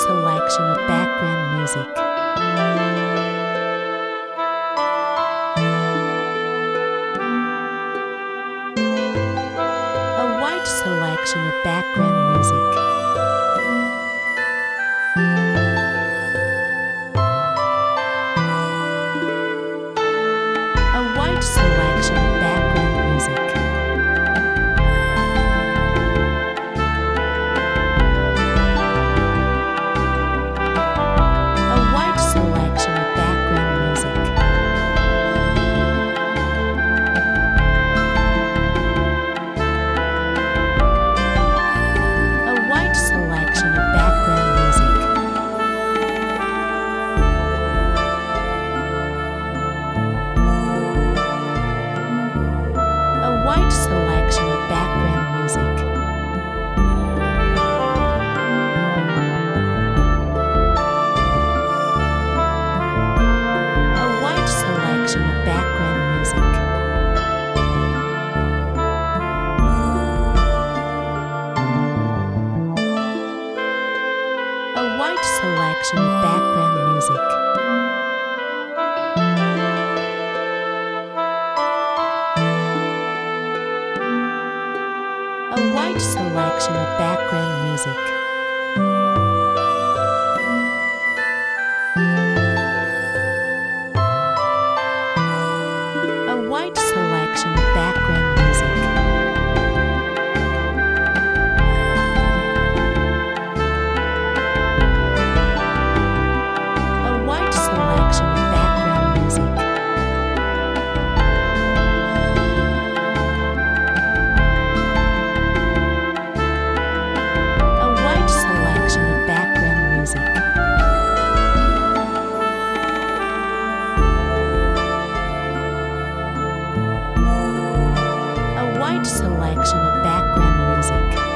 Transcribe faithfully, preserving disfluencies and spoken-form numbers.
selection of background music. A wide selection of background music. A wide selection of background music. A wide selection of background music. A wide selection of background music. A wide selection of background music. A wide selection of background music. A wide selection of background music. A wide selection of background music. A wide selection of background music. A wide selection of background music. A wide selection of background music. A wide selection of background music.